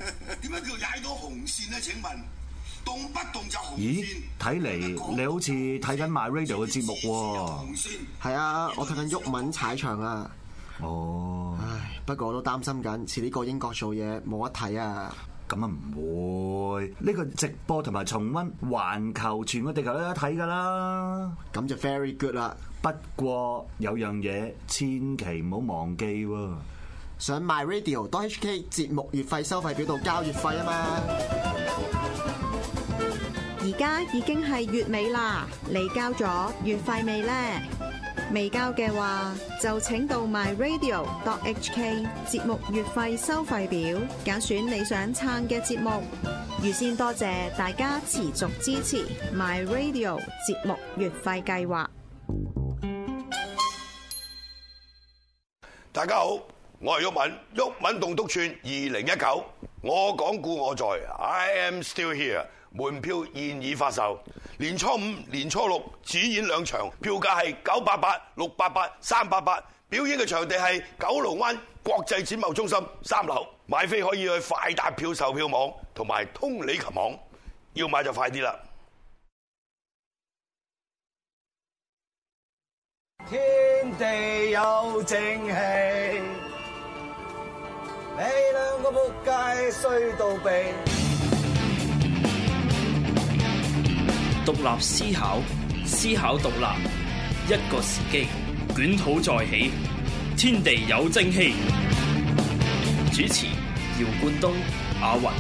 點樣叫踩到紅線咧？請問動不動就紅線？ 咦，睇嚟你好似睇緊 My Radio 嘅節目喎。 係啊，我睇緊毓民踩場啊。 哦， 唉，不過我都擔心緊，遲啲過英國做嘢冇得睇啊。 咁啊唔會，呢個直播同埋重溫環球全個地球都有得睇㗎啦。 咁就 very good 啦。 不過有樣嘢千祈唔好忘記喎， 上 myradio.hk 節目月費收費表度交月費啊嘛。 而家已經係月尾啦，你交咗月費未呢？未交嘅話，就請到 myradio.hk 節目月費收費表，揀選你想撐嘅節目。預先多謝大家持續支持 myradio 節目月費計劃。 大家好，我係毓民，毓民棟篤串2019，我講故我在 ，I am still here。門票現已發售，年初五、年初六只演2場，票價係988、688、388，表演嘅場地係九龍灣國際展貿中心3樓，買飛可以去快達票售票網同埋通利琴網，要買就快啲啦！ 天地有正氣，你兩個仆街衰到痹。 獨立思考，思考獨立，一個時機，捲土再起，天地有正氣。主持：姚冠東、阿雲。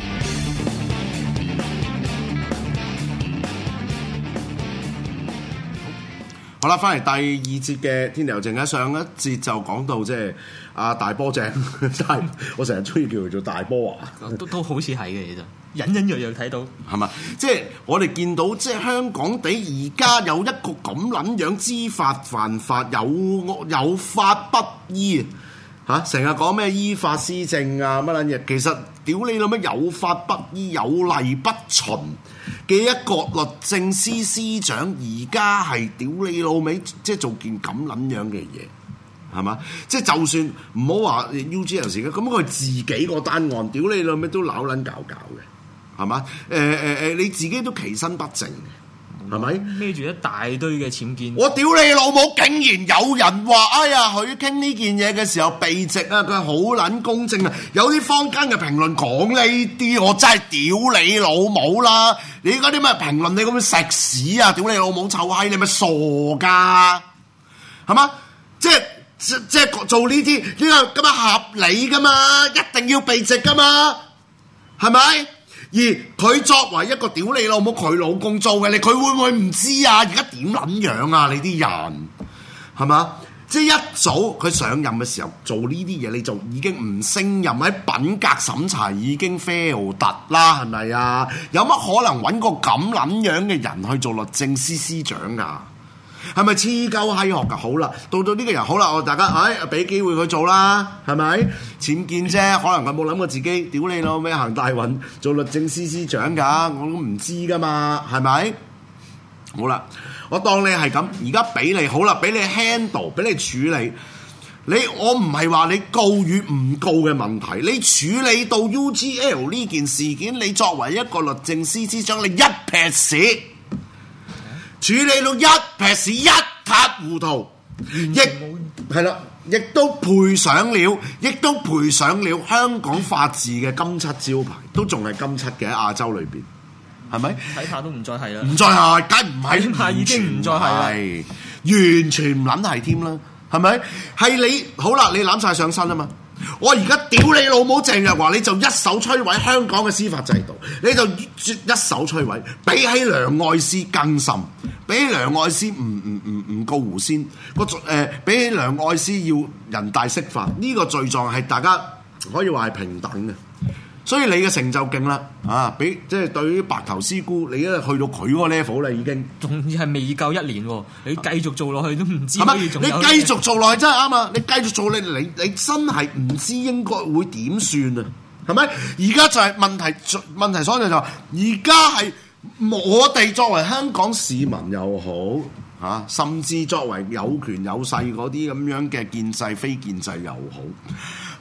好啦，翻嚟第二節嘅天地有正氣。上一節就講到即係阿大波正，我成日中意叫佢做大波華， 都好似係嘅，其實隱隱約約睇到係嘛？即係我哋見到即係香港地而家有一個咁撚樣知法犯法，有法不依嚇，成日講咩依法施政啊乜撚嘢，其實屌你老咩有法不依、有例不循嘅一個律政司司長，而家係屌你老味，即係做件咁撚樣嘅嘢。係嘛？即係就算唔好話 UGL 事嘅，咁佢自己個單案，屌你老味都扭撚搞嘅，係嘛？你自己都其身不正嘅，係咪？ 孭住一大堆嘅僭建， 我屌你老母！竟然有人話：哎呀，佢傾呢件嘢嘅時候避席啊，佢好撚公正啊！有啲坊間嘅評論講呢啲，我真係屌你老母啦！你嗰啲咩評論，你咁樣食屎啊！屌你老母臭閪，你咪傻㗎，係嘛？即係做呢啲呢個咁樣合理噶嘛，一定要避席噶嘛，係咪？而佢作為一個屌你老母佢老公做嘅，佢會唔會唔知啊？而家點撚樣啊？你啲人係嘛？即係一早佢上任嘅時候做呢啲嘢，你就已經唔勝任，喺品格審查已經 fail 突啦，係咪啊？有乜可能揾個咁撚樣嘅人去做律政司司長啊？係咪黐鳩閪學㗎？好啦，到呢個人好啦，我大家俾機會佢做啦，係咪？僭建啫，可能佢冇諗過自己屌你老味行大運做律政司司長㗎，我都唔知㗎嘛，係咪？好啦，我當你係咁，而家俾你好啦，俾你 handle， 俾你處理。我唔係話你告與唔告嘅問題，你處理到 UGL 呢件事件，你作為一個律政司司長，你一撇屎。處理到一撇屎一塌糊塗，亦係啦，亦都賠上了香港法治嘅金漆招牌，都仲係金漆嘅喺亞洲裏邊，係咪？ 睇下都唔再係啦， 唔再係，梗唔係， 睇下已經唔再係啦， 完全唔撚係添啦，係咪？係你好啦，你攬晒上身啊嘛！我而家屌你老母鄭若驊，你就一手摧毀香港嘅司法制度，你就一手摧毀，比起梁愛詩更甚，比起梁愛詩唔告胡仙，比起梁愛詩要人大釋法，呢個罪狀係大家可以話係平等嘅。所以你嘅成就勁啦，比即係對於白頭師姑，你一去到佢嗰個 level 啦，已經仲要係未夠1年喎，你繼續做落去都唔知可以仲有。 你繼續做落去真係啱啊！你繼續做你真係唔知應該會點算啊？係咪？而家就係問題所在就係，而家係我哋作為香港市民又好甚至作為有權有勢嗰啲咁樣嘅建制非建制又好。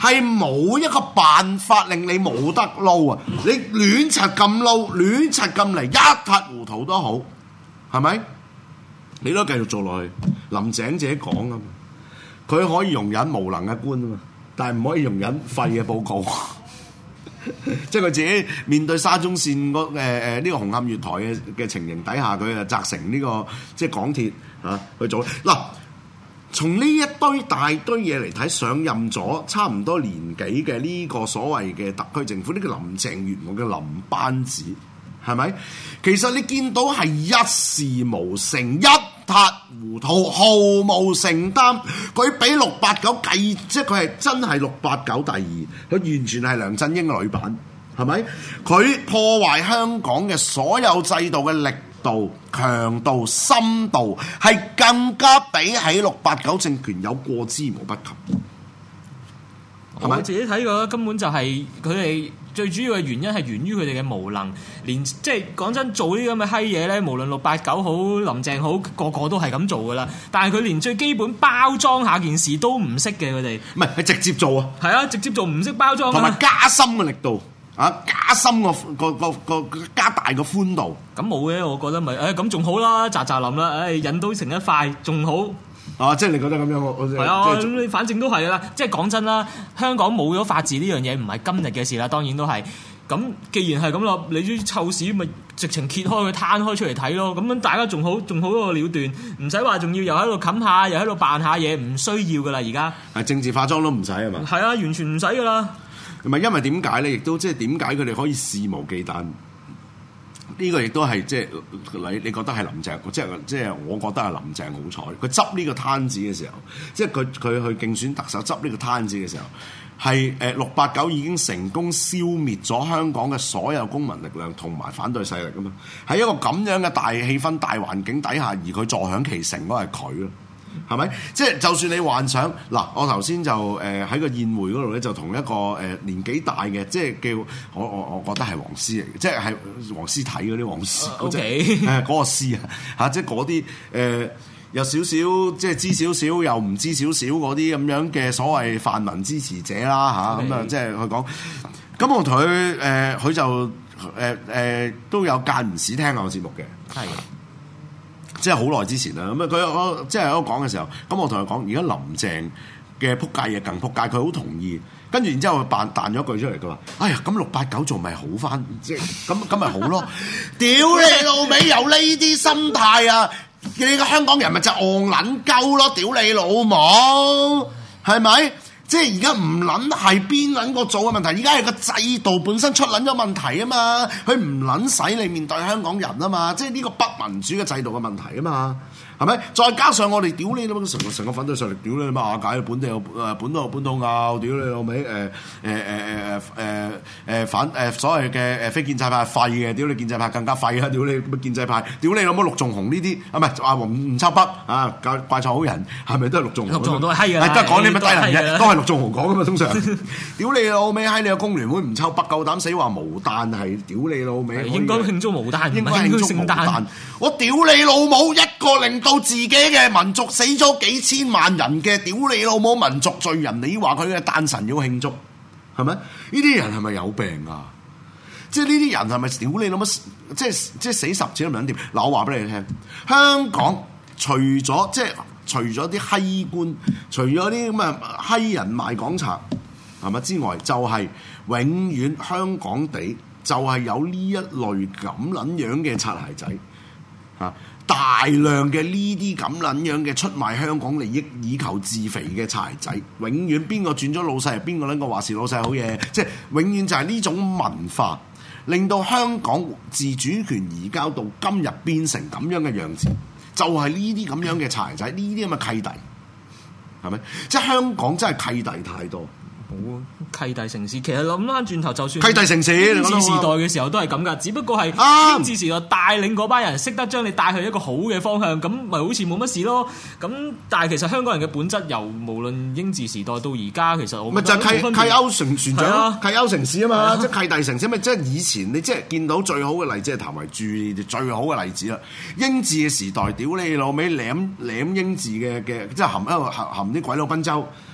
係冇一個辦法令你冇得撈啊！你亂柒咁撈，亂柒咁嚟，一塌糊塗都好，係咪？你都繼續做落去。林鄭自己講啊嘛，佢可以容忍無能嘅官啊嘛，但係唔可以容忍廢嘅報告。即係佢自己面對沙中線呢個紅磡月台嘅情形底下，佢就責成呢個即係港鐵去做嗱。從呢一堆大堆嘢嚟睇，上任咗差唔多年幾嘅呢個所謂嘅特區政府，呢個林鄭月娥嘅臨班子係咪？其實你見到係一事無成，一塌糊塗，毫無承擔。佢比689計，即係佢係真係689第二，佢完全係梁振英嘅女版，係咪？佢破壞香港嘅所有制度嘅力度、強度、深度，係更加比起689政權有過之無不及。 我自己睇過，根本就係佢哋最主要嘅原因係源於佢哋嘅無能，連即係講真做呢啲咁嘅閪嘢咧，無論689好、林鄭好，個個都係咁做噶啦。但係佢連最基本包裝下件事都唔識嘅，佢哋唔係直接做啊， 係啊，直接做唔識包裝， 同埋加深嘅力度加深個加大個寬度。 咁冇嘅，我覺得咪咁仲好啦，喳喳冧啦，引到成一塊仲好。 即係你覺得咁樣， 係啊，咁你反正都係啦。即係講真啦，香港冇咗法治呢樣嘢，唔係今日嘅事啦。當然都係。咁既然係咁咯，你啲臭屎咪直情揭開佢攤開出嚟睇咯。咁樣大家仲好個了斷，唔使話仲要又喺度冚下，又喺度扮下嘢，唔需要噶啦。而家係政治化妝都唔使係嘛？ 係啊，完全唔使噶啦。 唔係因為點解咧？亦都即係點解佢哋可以肆無忌憚？呢個亦都係即係你覺得係林鄭，即係我覺得係林鄭好彩，佢執呢個攤子嘅時候，即係佢去競選特首執呢個攤子嘅時候，係689已經成功消滅咗香港嘅所有公民力量同埋反對勢力噶嘛，喺一個咁樣嘅大氣氛、大環境底下，而佢坐享其成嗰係佢咯。係咪？即係就算你幻想嗱，我頭先就喺個宴會嗰度咧，就同一個年紀大嘅，即係叫我覺得係黃絲嚟嘅，即係黃絲睇嗰啲黃絲嗰隻嗰個絲啊即係嗰啲有少少即係知少少又唔知少少嗰啲咁樣嘅所謂泛民支持者啦咁啊，即係佢講。咁我同佢就都有間唔時聽我節目嘅，係。即係好耐之前啦，咁佢即係喺度講嘅時候，咁我同佢講，而家林鄭嘅撲街嘢更撲街，佢好同意。跟住然之後佢彈咗句出嚟，佢話：哎呀，咁689做咪好翻？即係咁咪好咯？屌你老味，有呢啲心態啊！你個香港人咪就戇撚鳩咯！屌你老母，係咪？即係而家唔撚係邊撚個做嘅問題，而家係個制度本身出撚咗問題啊嘛，佢唔撚使你面對香港人啊嘛，即係呢個不民主嘅制度嘅問題啊嘛，係咪？再加上我哋屌你老母成個反對勢力，屌你乜瓦解本地有本土拗，屌你老味反所謂嘅非建制派係廢嘅，屌你建制派更加廢啊！屌你乜建制派，屌你老母陸頌雄呢啲唔係話吳秋北啊，怪錯好人係咪都係陸頌雄？ 陸頌雄都係閪嘅， 都係講啲乜低能嘅，都係陸頌雄講噶嘛，通常。屌你老味，喺你個工聯會唔臭北夠膽死話無誕係屌你老味， 應該慶祝無誕， 應該慶祝聖誕。我屌你老母，一個令到自己嘅民族死咗幾千萬人嘅屌你老母民族罪人，你話佢嘅誕辰要慶祝係咪？呢啲人係咪有病啊？即係呢啲人係咪屌你老母？即係死十次都唔撚掂。嗱，我話俾你聽，香港除咗啲閪官，除咗啲咁嘅閪人賣港賊係咪之外，就係永遠香港地就係有呢一類咁撚樣嘅擦鞋仔嚇，大量嘅呢啲咁撚樣嘅出賣香港利益以求自肥嘅擦鞋仔，永遠邊個轉咗老細，邊個撚個話事老細好嘢，即係永遠就係呢種文化，令到香港自主權移交到今日變成咁樣嘅樣子。就係呢啲咁樣嘅柴仔，呢啲咁嘅契弟，係咪？即係香港真係契弟太多。 好契弟城市，其實諗翻轉頭，就算契弟城市， 英治時代嘅時候都係咁噶，只不過係英治時代帶領嗰班人識得將你帶去一個好嘅方向，咁咪好似冇乜事咯。咁但係其實香港人嘅本質，由無論英治時代到而家，其實我咪就係契歐成船長，契歐城市啊嘛，即係契弟城市咪即係以前你即係見到最好嘅例子係譚維柱最好嘅例子啦。英治嘅時代，屌你老味舐英治嘅即係含啲鬼佬賓州。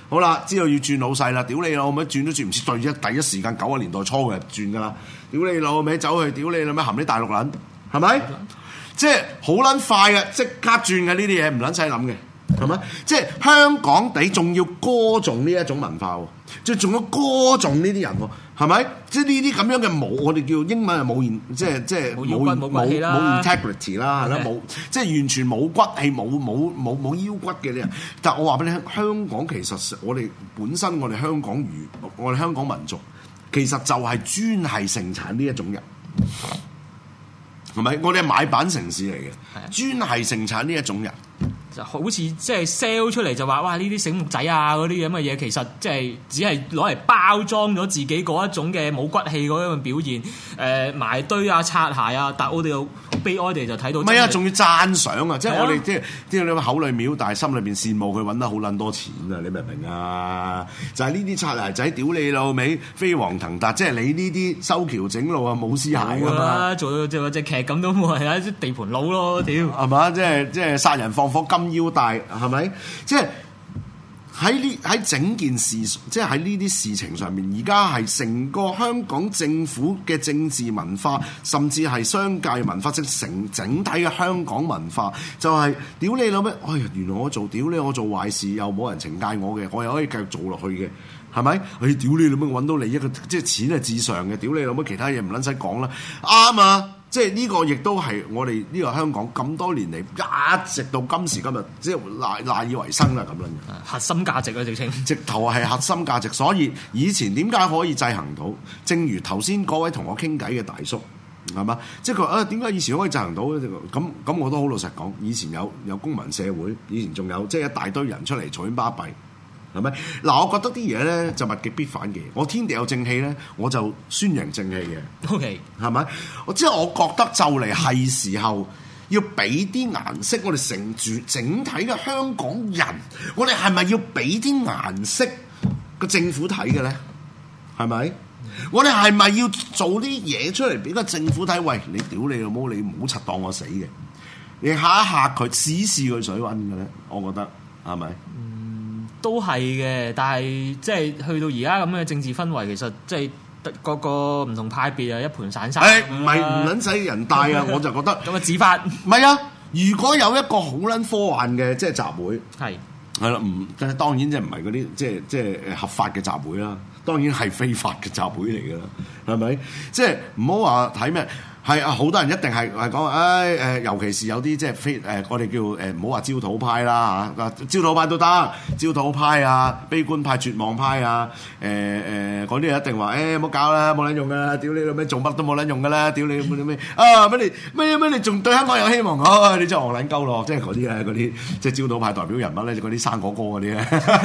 好啦，知道要轉老細啦，屌你老味，轉都轉唔切，第一時間90年代初嘅轉噶啦，屌你老味走去，屌你老味含啲大陸撚，係咪？即係好撚快嘅，即刻轉嘅呢啲嘢，唔撚使諗嘅，係咪？即係香港地仲要歌頌呢一種文化喎，即係仲要歌頌呢啲人喎，係咪？即係呢啲咁樣嘅冇，我哋叫英文係冇現，即係冇 integrity 啦，係啦，冇即係完全冇骨氣、冇腰骨嘅啲人。但係我話俾你聽，香港其實我哋本身我哋香港民族其實就係專係盛產呢一種人。係咪？我哋係買辦城市嚟嘅，專係盛產呢一種人， 就好似即係 sell 出嚟就話哇呢啲醒目仔啊嗰啲咁嘅嘢，其實即係只係攞嚟包裝咗自己嗰一種嘅冇骨氣嗰樣表現，埋堆啊擦鞋啊，但係我哋又悲哀地就睇到，唔係啊， 仲要讚賞啊！即係我哋即係你口裏藐，但係心裏邊羨慕佢揾得好撚多錢啊！你明唔明啊？就係呢啲擦鞋仔屌你老味，飛黃騰達，即係你呢啲修橋整路啊冇屍骸㗎嘛！做到隻劇咁都冇係啊，地盤佬咯屌係嘛？即係殺人放火金腰帶係咪？即係喺整件事，即係喺呢啲事情上面，而家係成個香港政府嘅政治文化，甚至係商界文化，即係整體嘅香港文化，就係屌你老咩？哎呀，原來我做壞事又冇人懲戒我嘅，我又可以繼續做落去嘅。係咪？哎，屌你老母揾到利益嘅，即係錢係至上嘅。屌你老母，其他嘢唔撚使講啦。啱啊！即係呢個亦都係我哋呢個香港咁多年嚟一直到今時今日，即係賴以為生啦咁樣。 核心價值啊，直頭係核心價值。所以以前點解可以制衡到？正如頭先嗰位同我傾偈嘅大叔係嘛？即係佢話點解以前可以制衡到咧？咁我都好老實講，以前有公民社會，以前仲有即係一大堆人出嚟嘈巴閉。係咪？嗱，我覺得啲嘢咧就物極必反嘅。我天地有正氣咧，我就宣揚正氣嘅。OK， 係咪？我覺得就嚟係時候要俾啲顏色，我哋整體嘅香港人，我哋係咪要俾啲顏色個政府睇嘅咧？係咪？我哋係咪要做啲嘢出嚟俾個政府睇？喂，你屌你老母，你唔好柒當我死嘅，你嚇一嚇佢，試佢水溫嘅咧？我覺得係咪？ 都係嘅，但係即係去到而家咁嘅政治氛圍，其實即係各個唔同派別啊，一盤散沙。 唔係唔撚使人大啊！我就覺得咁嘅指法唔係啊！如果有一個好撚科幻嘅即係集會，係啦，當然即係唔係嗰啲即係合法嘅集會啦，當然係非法嘅集會嚟㗎啦，係咪？即係唔好話睇咩。係啊，好多人一定係講，尤其是有啲即係非我哋叫唔好話焦土派啦嚇，焦土派都得，焦土派啊、悲觀派、絕望派啊，嗰啲人一定話唔好搞啦，冇撚用噶啦，屌你老味做乜都冇撚用噶啦，屌你咩啊乜你仲對香港有希望啊？你真係戇撚鳩咯，即係嗰啲啊，嗰啲即係焦土派代表人物咧，嗰啲生果哥嗰啲咧。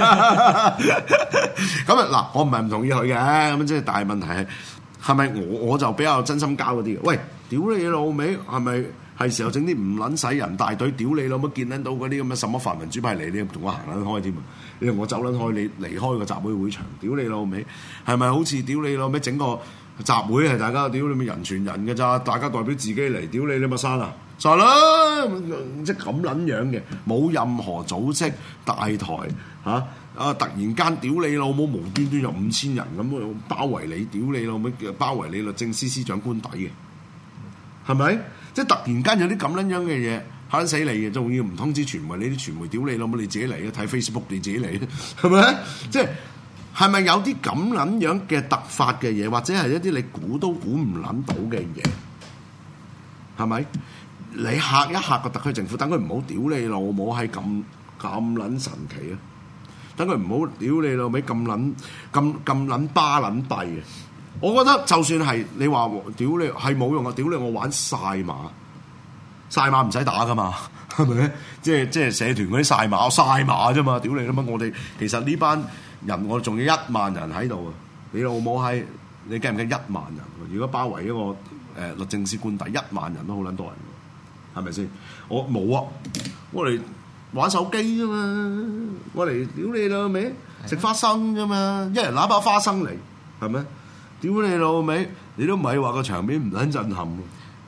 咁啊嗱，我唔係唔同意佢嘅，咁即係但係問題係咪我就比較真心交嗰啲嘅？喂，屌你老味，係咪係時候整啲唔撚使人大隊？屌你老母，見撚到嗰啲咁嘅什麼泛民主派嚟，你同我行撚開添啊！你同我走撚開，你離開個集會會場，屌你老味，係咪好似屌你老味整個集會係大家屌你咪人傳人嘅咋？大家代表自己嚟，屌你咪刪啦，刪啦，即係咁撚樣嘅，冇任何組織大台嚇。突然間屌你老母，無端端有5000人咁包圍你，屌你老母，包圍你律政司司長官邸嘅，係咪？即係突然間有啲咁撚樣嘅嘢嚇死你嘅，仲要唔通知傳媒？你啲傳媒屌你老母，你自己嚟啊！睇 Facebook 你自己嚟啊，係咪？即係咪有啲咁撚樣嘅突發嘅嘢，或者係一啲你估都估唔撚到嘅嘢？係咪？你嚇一嚇個特區政府，等佢唔好屌你老母係咁撚神奇啊！等佢唔好屌你老味咁撚巴撚閉嘅，我覺得就算係你話屌你係冇用啊！屌你我玩晒馬唔使打噶嘛，係咪？即係社團嗰啲晒馬啫嘛！屌你啦嘛！我哋其實呢班人我仲要1萬人喺度啊！你老母係你驚唔驚1萬人？如果包圍一個律政司官邸1萬人都好撚多人，係咪先？我冇啊！我哋玩手機啫嘛，我嚟屌你老味，食花生啫嘛，一人拿包花生嚟，係咪？屌你老味，你都唔係話個場面唔撚震撼。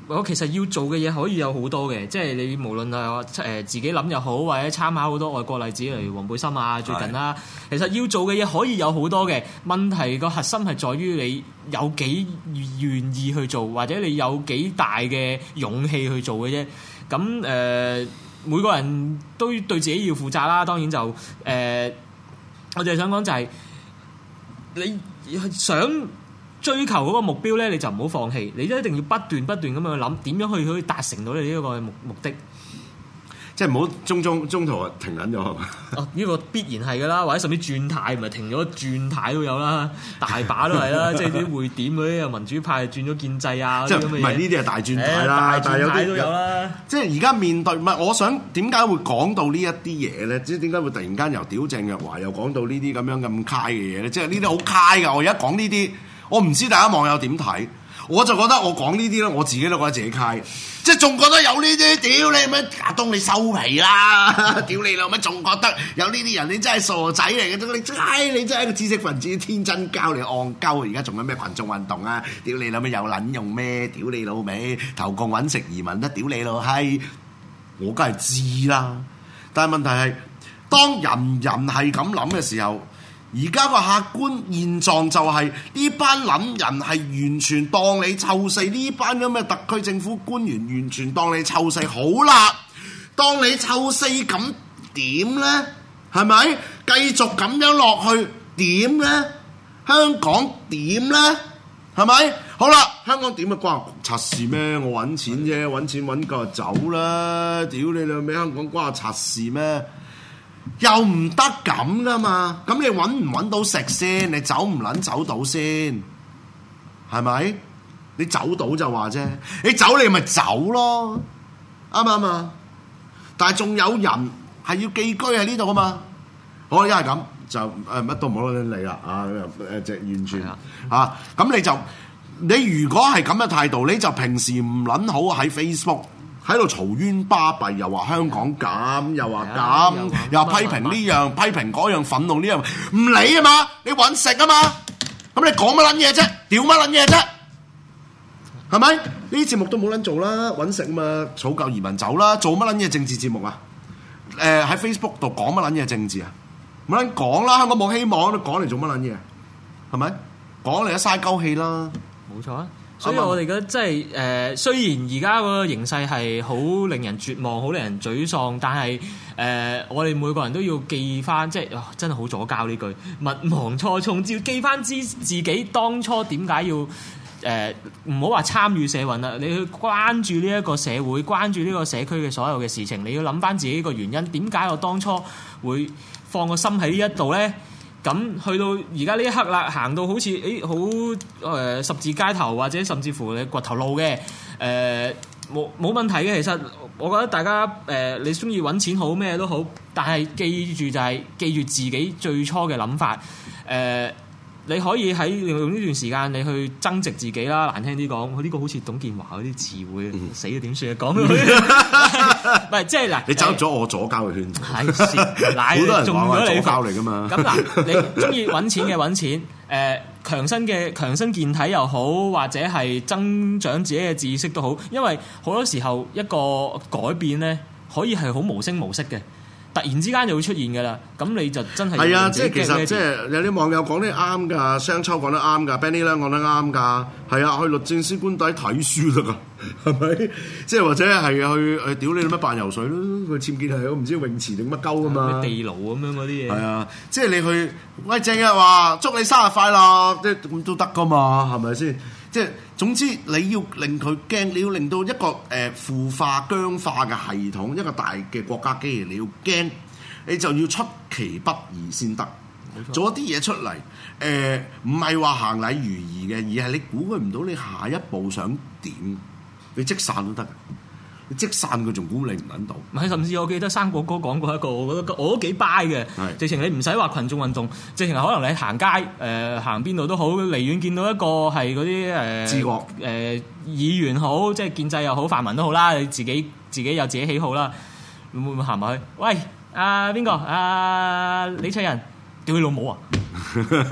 我其實要做嘅嘢可以有好多嘅，即係你無論係自己諗又好，或者參考好多外國例子，例如黃背心啊，最近啦，其實要做嘅嘢可以有好多嘅，問題個核心係在於你有幾願意去做，或者你有幾大嘅勇氣去做嘅啫。咁每個人都對自己要負責啦。當然就我哋想講就係你想追求嗰個目標咧，你就唔好放棄，你一定要不斷咁樣去諗點樣可以達成到你呢一個目的。 即係唔好中途停緊咗。 哦，呢個必然係噶啦，或者甚至轉態，唔係停咗轉態都有啦，大把都係啦。即係啲匯點嗰啲民主派轉咗建制啊， 即係唔係呢啲係大轉態啦， 大轉態都有啦。 即係而家面對唔係，我想點解會講到呢一啲嘢咧？即係點解會突然間由屌鄭若驊又講到呢啲咁樣咁揩嘅嘢咧？即係呢啲好揩㗎。我而家講呢啲，我唔知大家網友點睇。我就覺得我講呢啲咧，我自己都覺得自己揩，即係仲覺得有呢啲，屌你咩阿東你收皮啦！屌你老乜仲覺得有呢啲人，你真係傻仔嚟嘅，你真係一個知識分子，天真膠你戇鳩，而家仲有咩群眾運動啊？屌你老乜有撚用咩？屌你老味投共揾食移民得屌你老閪，我梗係知啦。但係問題係，當人係咁諗嘅時候。而家個客觀現狀就係呢班撚人係完全當你臭四，呢班咁嘅特區政府官員完全當你臭四。好啦，當你臭四咁點呢？係咪繼續咁樣落去點呢？香港點呢？係咪？好啦，香港點啊？關我柒事咩？我揾錢啫，揾錢揾夠就走啦！屌你兩味，香港關我柒事咩？又唔得咁噶嘛？咁你揾唔揾到食先？你走唔撚走到先？係咪？你走到就話啫，你走你咪走咯，啱唔啱啊？但係仲有人係要寄居喺呢度啊嘛。好，一係咁就乜都唔好理啦啊！即係完全啊，咁你如果係咁嘅態度，你就平時唔撚好喺 Facebook。喺度嘈冤巴閉，又話香港咁，又話咁，又批評呢樣，批評嗰樣，憤怒呢樣，唔理啊嘛，你揾食啊嘛，咁你講乜撚嘢啫？屌乜撚嘢啫？係咪？呢啲節目都冇撚做啦，揾食啊嘛，儲夠移民走啦，做乜撚嘢政治節目啊？喺 Facebook 度講乜撚嘢政治啊？冇撚講啦，香港冇希望，你講嚟做乜撚嘢？係咪？講嚟都嘥鳩氣啦， 冇錯啊！所以我哋覺得即係雖然而家個形勢係好令人絕望、好令人沮喪，但係我哋每個人都要記翻，即係真係好左膠呢句，勿忘初衷，只要記翻自己當初點解要唔好話參與社運啦，你去關注呢一個社會、關注呢個社區嘅所有嘅事情，你要諗翻自己個原因，點解我當初會放個心喺呢一度咧？咁去到而家呢一刻啦，行到好似好十字街頭，或者甚至乎你掘頭路嘅冇問題嘅。其實我覺得大家你中意揾錢好咩都好，但係記住就係記住自己最初嘅諗法。你可以喺用呢段時間你去增值自己啦，難聽啲講，佢呢個好似董建華嗰啲詞彙，死咗點算啊？講到唔係即係嗱， 你走入咗我左膠嘅圈子， 係好多人中咗你左膠嚟噶嘛？ 咁嗱，你中意揾錢嘅揾錢，強身健體又好，或者係增長自己嘅知識都好，因為好多時候一個改變咧，可以係好無聲無息嘅。突然之間就會出現㗎啦，咁你就真係係啊！即係其實即係有啲網友講得啱㗎，雙秋講得啱㗎 ，Benny 咧講得啱㗎，係啊，去律政司官邸睇書啦㗎，係咪？即係或者係去屌你乜扮游水咯？佢僭建係我唔知泳池定乜鳩㗎嘛？ 地牢咁樣嗰啲嘢。係啊，即係你去喂正日話祝你生日快樂，即係咁都得㗎嘛？係咪先？即係總之你要令佢驚，你要令到一個腐化僵化嘅系統，一個大嘅國家機器，你要驚，你就要出其不意先得，做一啲嘢出嚟，唔係話行禮如儀嘅，而係你估佢唔到你下一步想點，你即散都得。你即散佢仲估你唔撚到， 唔係，甚至我記得生果哥講過一個，我覺得我都幾 buy 嘅。直情你唔使話群眾運動，直情係可能你行街行邊度都好，離遠見到一個係嗰啲治國議員好，即係建制又好，泛民都好啦，你自己有自己喜好啦，會唔會行埋去？喂，邊個？李卓人，屌你老母啊！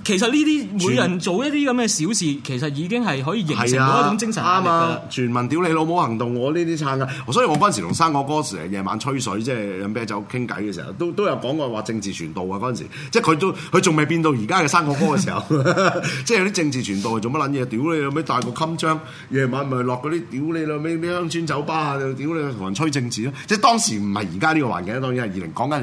其實呢啲每人做一啲咁嘅小事，其實已經係可以形成到一種精神壓力㗎啦。 全民屌你老母行動，我呢啲撐㗎。所以我嗰陣時同生果哥成日夜晚吹水，即係飲啤酒傾偈嘅時候，都有講過話政治傳導啊。嗰陣時，即係佢仲未變到而家嘅生果哥嘅時候，即係有啲政治傳導係做乜撚嘢？屌你老味帶個襟章，夜晚咪落嗰啲屌你老味咩鄉村酒吧啊！屌你同人吹政治咯。即係當時唔係而家呢個環境，當然係講緊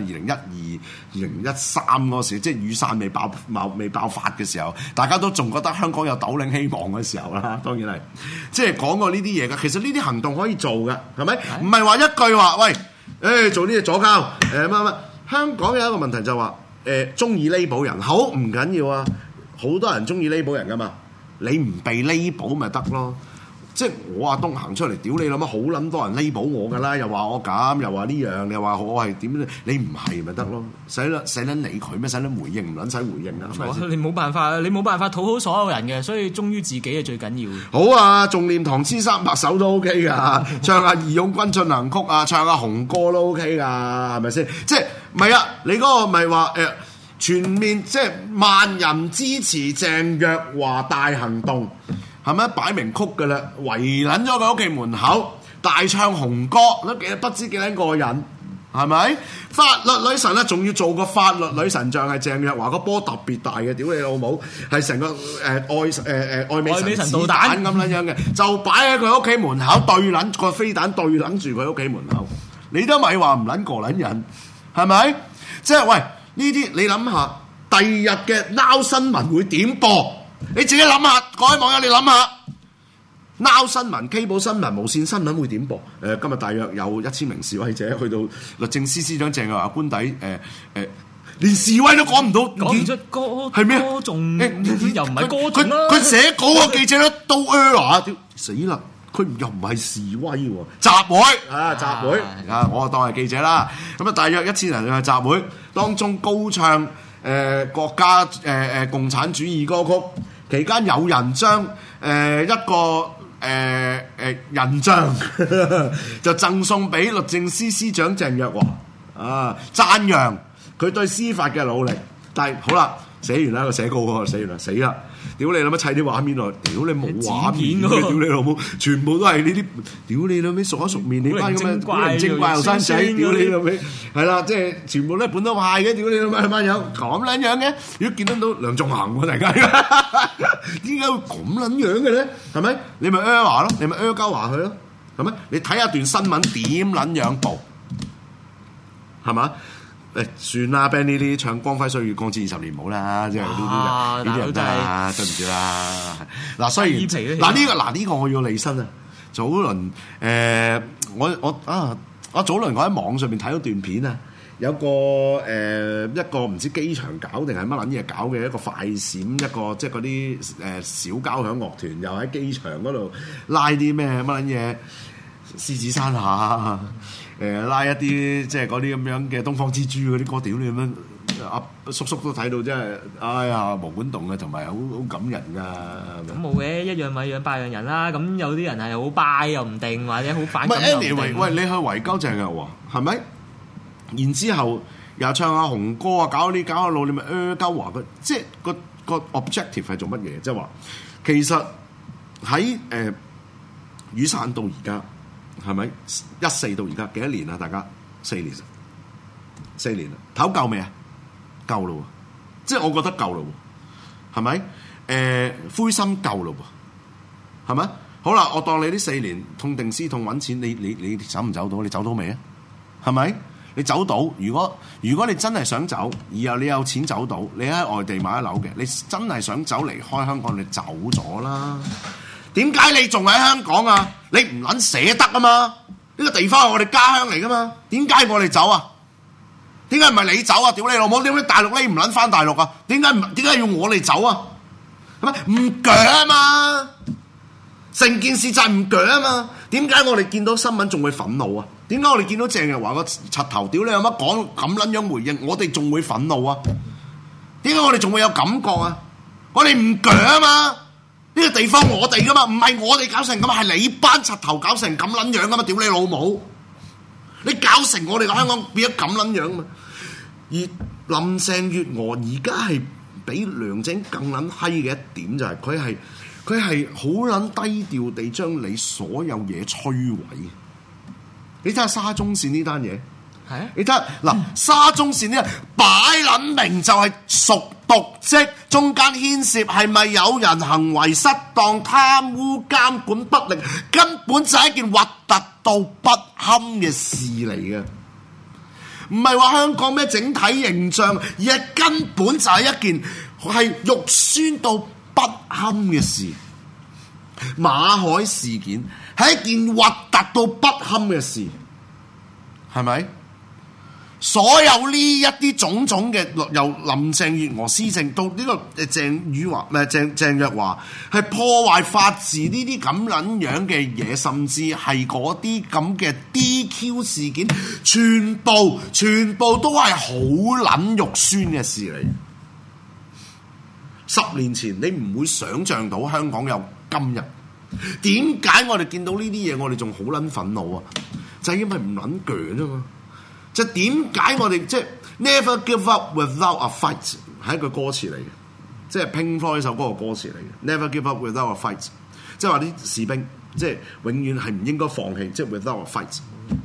2012、2013嗰時，即係雨傘未爆發嘅時候，大家都仲覺得香港有斗領希望嘅時候啦。當然係，即係講過呢啲嘢嘅。其實呢啲行動可以做嘅，係咪？唔係話一句話，喂，做呢啲左膠，乜。香港有一個問題就話，中意呢保人，好唔緊要啊，好多人中意呢保人噶嘛，你唔被呢保咪得咯。即係我阿東行出嚟屌你諗乜，好撚多人呢保我㗎啦，又話我咁，又話呢樣，又話我係點，你唔係咪得咯？使撚理佢咩？使撚回應唔撚使回應啊？ 你冇辦法討好所有人嘅，所以忠於自己係最緊要。 好啊，仲念唐詩300首都 OK 㗎，唱下義勇軍進行曲啊，唱下紅歌都 OK 㗎，係咪先？即係唔係啊？你嗰個咪話全面即係萬人支持鄭若驊大行動。係咪擺明曲㗎啦？圍撚咗佢屋企門口，大唱紅歌，都不知幾撚過癮，係咪？法律女神咧，仲要做個法律女神像係鄭若驊，個波特別大嘅，屌你老母，係成個愛美神子彈咁撚樣嘅，就擺喺佢屋企門口，對撚個飛彈對撚住佢屋企門口，你都咪話唔撚過撚人，係咪？即係喂呢啲，你諗下，第二日嘅 Now 新聞會點播？你自己諗下，各位網友你諗下 ，Now 新聞、Cable 新聞、無線新聞會點播？今日大約有1000名示威者去到律政司司長鄭若驊官邸，連示威都講唔到， 講唔出歌係咩？歌頌又唔係歌頌啦。 佢寫稿個記者都 error 死啦！佢又唔係示威喎，集會啊集會啊！我當係記者啦。咁啊，大約1000人嘅集會當中高唱國家共產主義歌曲。期間有人將一個人像就贈送俾律政司司長鄭若驊啊，讚揚佢對司法嘅努力。但係好啦，寫完啦個寫稿嗰個寫完啦，死啦！屌你老母砌啲畫面落，屌你冇畫面嘅，屌你老母，全部都係呢啲，屌你老味熟口熟面，你班咁嘅古靈精怪後生仔，屌你老味，係啦，即係全部都係本土派嘅，屌你老味班友咁撚樣嘅，如果見得到梁仲恒喎，大家點解會咁撚樣嘅咧？係咪？你咪話咯，你咪鳩話佢咯，係咪？你睇下段新聞點撚樣報，係嘛？算啦 ，band 呢啲唱光輝歲月，光之20年冇啦，即係呢啲人啦，對唔住啦。嗱，雖然呢個我要離身啊。早輪我早輪我喺網上面睇到段片啊，有一個唔知機場搞定係乜撚嘢搞嘅一個快閃，一個即係嗰啲小交響樂團，又喺機場嗰度拉啲咩乜撚嘢獅子山下。拉一啲即係嗰啲咁樣嘅東方之珠嗰啲歌，屌你咁樣，阿叔叔都睇到真係，哎呀毛管動嘅，同埋好感人㗎。咁冇嘅，一樣米養百樣人啦。咁有啲人係好拜又唔定，或者好反感又唔定。 喂，你去圍鳩鄭若驊係咪？然之後又唱下紅歌啊，搞下路，你咪鳩話佢，即係個 objective 係做乜嘢？即係話其實喺雨傘到而家。係咪14到而家幾多年啊？大家4年啦，唞夠未啊？夠咯，即係我覺得夠咯，係咪？灰心夠咯，係咪？好啦，我當你呢4年痛定思痛揾錢，你走唔走到？你走到未啊？係咪？你走到？如果你真係想走，而後你有錢走到，你喺外地買一樓嘅，你真係想走離開香港，你走咗啦。點解你仲喺香港啊？你唔撚捨得啊嘛？呢個地方係我哋家鄉嚟噶嘛？點解我哋走啊？點解唔係你走啊？屌你老母！點解大陸你唔撚翻大陸啊？點解要我哋走啊？係咪唔鋸啊嘛？成件事就係唔鋸啊嘛？點解我哋見到新聞仲會憤怒啊？點解我哋見到鄭若驊個柒頭屌你有乜講咁撚樣回應，我哋仲會憤怒啊？點解我哋仲會有感覺啊？我哋唔鋸啊嘛？呢個地方我哋噶嘛，唔係我哋搞成咁，係你班柒頭搞成咁撚樣噶嘛？屌你老母！你搞成我哋個香港變咗咁撚樣嘛？而林鄭月娥而家係比梁振英更撚閪嘅一點就係佢係好撚低調地將你所有嘢摧毀。你睇下沙中線呢單嘢， 係啊， 你睇下嗱，沙中線呢擺撚明就係屬瀆職，中間牽涉係咪有人行為失當、貪污、監管不力，根本就係一件核突到不堪嘅事嚟嘅。唔係話香港咩整體形象，而係根本就係一件係肉酸到不堪嘅事。馬凱事件係一件核突到不堪嘅事，係咪？所有呢一啲種種嘅由林鄭月娥施政到呢個鄭若驊係破壞法治呢啲咁撚樣嘅嘢，甚至係嗰啲咁嘅 DQ 事件，全部都係好撚肉酸嘅事嚟。10年前你唔會想像到香港有今日。點解我哋見到呢啲嘢我哋仲好撚憤怒啊？就係因為唔撚鋸啫嘛。就點解我哋即係 Never give up without a fight 係一句歌詞嚟嘅，即係 Pink Floyd 首歌嘅歌詞嚟嘅。Never give up without a fight， 即係話啲士兵即係永遠係唔應該放棄，即係 without a fight。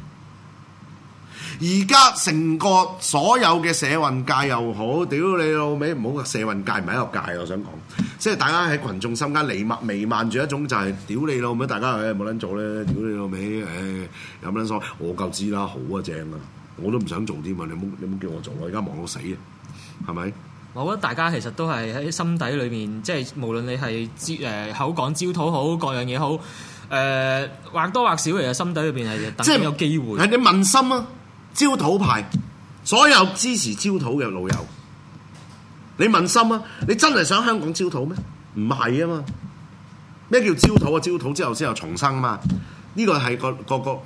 而家成個所有嘅社運界又好，屌你老味，唔好社運界唔係一個界，我想講，即係大家喺群眾心間彌漫住一種就係屌你老味，大家冇撚做咧，屌你老味，有乜撚所謂？我夠知啦，好啊正啊！我都唔想做添啊！你冇叫我做，我而家忙到死啊，係咪？ 我覺得大家其實都係喺心底裏面，即係無論你係口講焦土好，各樣嘢好，或多或少其實心底裏邊係等緊有機會。係你問心啊！焦土派所有支持焦土嘅老友，你問心啊！你真係想香港焦土咩？唔係啊嘛！咩叫焦土啊？焦土之後先有重生啊嘛！呢個係個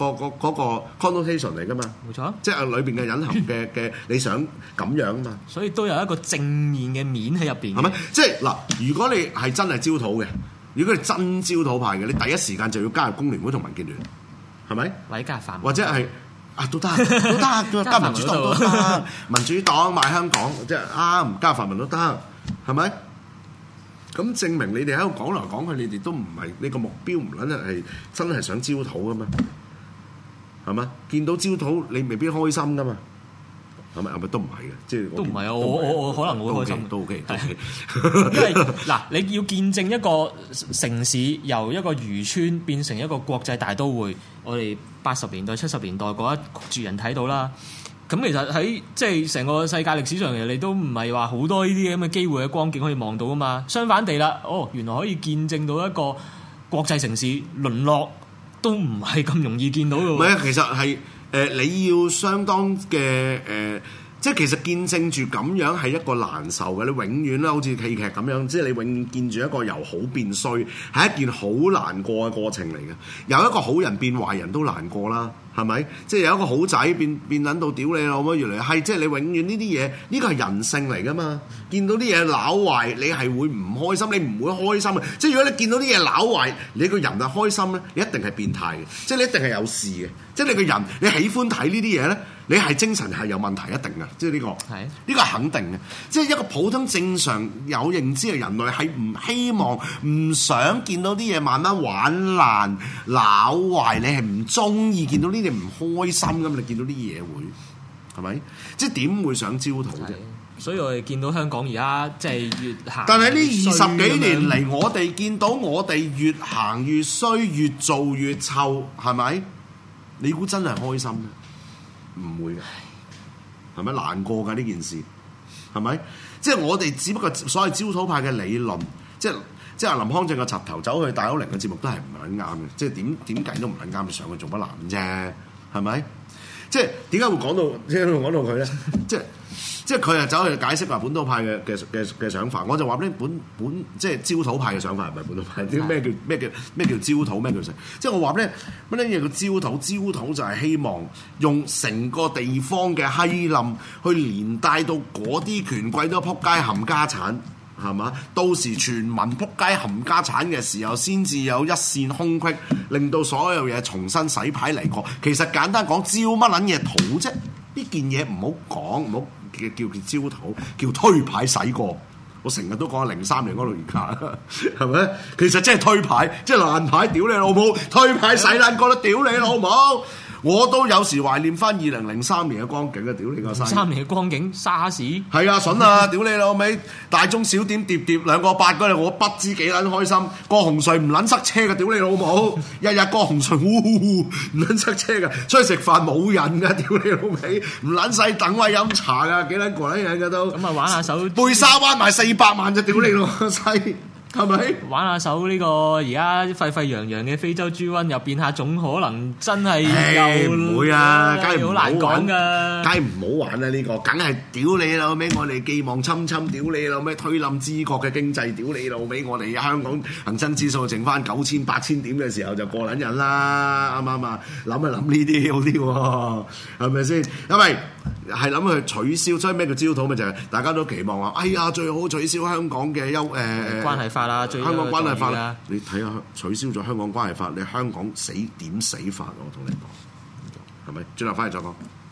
connotation 嚟噶嘛，冇錯，即係裏邊嘅隱含嘅你想咁樣啊嘛，所以都有一個正面嘅面喺入邊，係咪？即係嗱，如果你係真係焦土嘅，如果你真焦土派嘅，你第一時間就要加入工聯會同民建聯，係咪？或者加入泛民，或者係都得，加民主黨都得，民主黨賣香港，即係唔加泛民都得，係咪？咁證明你哋喺度講嚟講去，你哋都唔係你個目標唔撚係真係想焦土噶嘛？係嘛？見到焦土你未必開心噶嘛？係咪都唔係嘅？即係都唔係啊！我可能會開心都 OK，因為嗱，你要見證一個城市由一個漁村變成一個國際大都會，我哋80年代、70年代嗰一族人睇到啦。咁其實喺即係成個世界歷史上，其實你都唔係話好多呢啲咁嘅機會嘅光景可以望到噶嘛。相反地啦，原來可以見證到一個國際城市淪落，都唔係咁容易見到嘅。唔係啊，其實係你要相當嘅即係其實見證住咁樣係一個難受嘅。你永遠咧好似戲劇咁樣，即係你永遠見住一個由好變衰，係一件好難過嘅過程嚟嘅。由一個好人變壞人都難過啦。係咪？即係有一個好仔變撚到屌你老母，越嚟係即係你永遠呢啲嘢，呢個係人性嚟噶嘛？見到啲嘢攪壞，你係會唔開心？你唔會開心嘅。即係如果你見到啲嘢攪壞，你個人係開心咧，你一定係變態嘅。即係你一定係有事嘅。即係你個人，你喜歡睇呢啲嘢咧，你係精神係有問題一定嘅。即係呢個係呢個係肯定嘅。即係一個普通正常有認知嘅人類係唔希望、唔想見到啲嘢慢慢玩爛、攪壞，你係唔中意見到呢？你唔開心咁，你見到啲嘢會係咪？即係點會想焦土啫？所以我哋見到香港而家即係越行，但係呢20幾年嚟，我哋見到我哋越行越衰，越做越臭，係咪？你估真係開心咩？唔會嘅，係咪難過㗎呢件事？係咪？即係我哋只不過所謂焦土派嘅理論，即係林康正個插頭走去大歐玲嘅節目都係唔撚啱嘅，即係點計都唔撚啱，上去做乜難啫？係咪？即係點解會講到佢咧？即係佢係走去解釋話本土派嘅想法，我就話咧本即係焦土派嘅想法係咪本土派？咩叫焦土？咩叫成？即係我話咧乜嘢叫焦土？焦土就係希望用成個地方嘅閪冧去連帶到嗰啲權貴都仆街冚家產。係嘛？到時全民仆街冚家產嘅時候，先至有一線空隙，令到所有嘢重新洗牌嚟過。其實簡單講，焦乜撚嘢土啫？呢件嘢唔好講，唔好叫焦土，叫推牌洗過， 我成日都講03年嗰度而家，係咪？其實即係推牌，即係爛牌，屌你老母！推牌洗爛覺得屌你老母！我都有時懷念翻2003年嘅光景啊！屌你個 3年嘅光景，沙士係啊，筍啊！屌你老味，大中小點疊2個8嗰陣，我不知幾撚開心。過紅隧唔撚塞車嘅，屌你老母！日日過紅隧，唔撚塞車嘅，出去食飯冇人嘅，屌你老味！唔撚使等位飲茶㗎，幾撚個撚人㗎都。 咁啊玩下手， 貝沙灣賣400萬就屌你老細！係咪玩下手呢個而家沸沸揚揚嘅非洲豬瘟又變下種，可能真係又唔會啊，梗係好難講噶， 梗係唔好玩啦呢個，梗係屌你老味！我哋寄望侵，屌你老味！推冧支國嘅經濟，屌你老味！我哋香港恒生指數剩翻9000、8000點嘅時候就過撚癮啦，啱唔啱啊？諗一諗呢啲好啲喎，係咪先？因為係諗去取消，所以咩叫焦土咪就係大家都期望話，哎呀最好取消香港嘅關係法啦， 香港關係法啦，你睇下取消咗香港關係法，你香港點死法？我同你講，係咪？轉頭翻嚟再講。